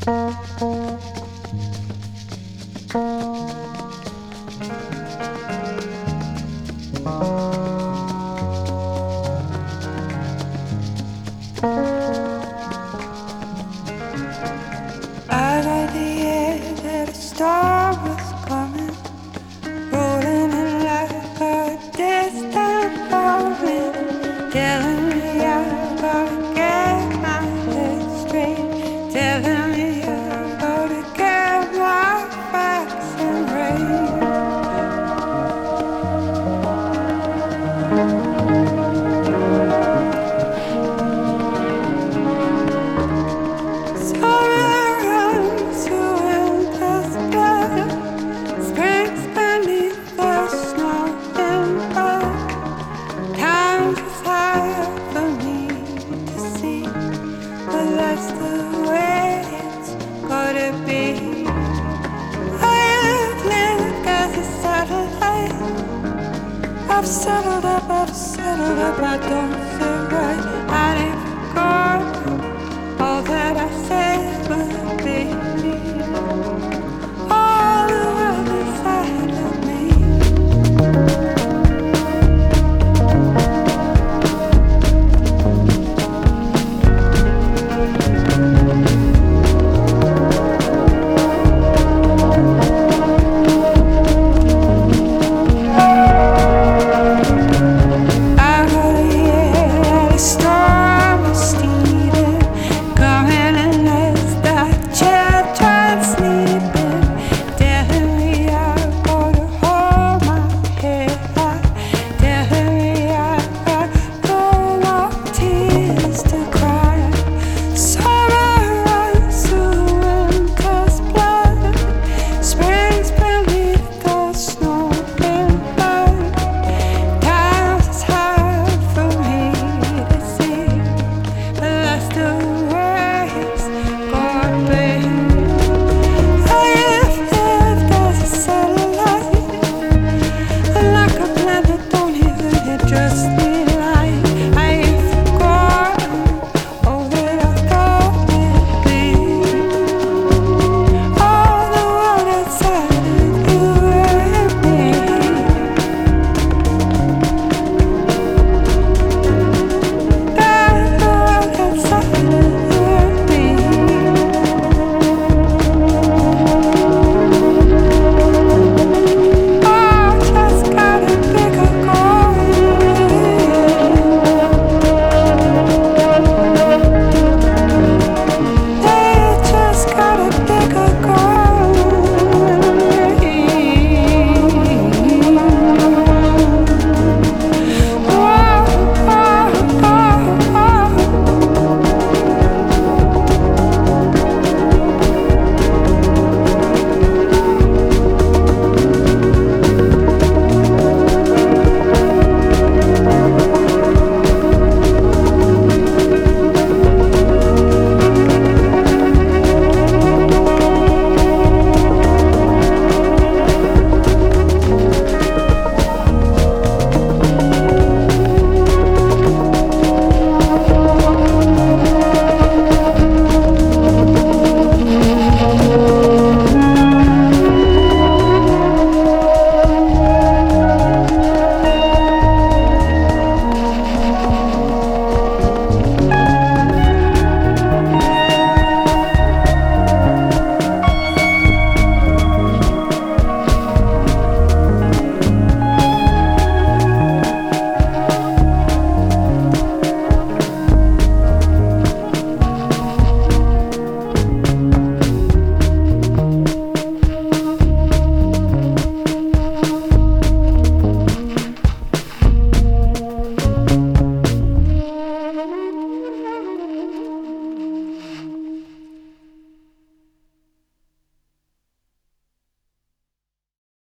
I got the air that a star was coming, rolling in like a distant falling, telling me I gotta get my head straight, telling me I gotta get my facts and right. Summer runs to winter's blood, springs beneath the snow and bud. Time's is hard for me to see, but that's the way it's gotta be. I've lived as a satellite. I've settled up, I don't feel right.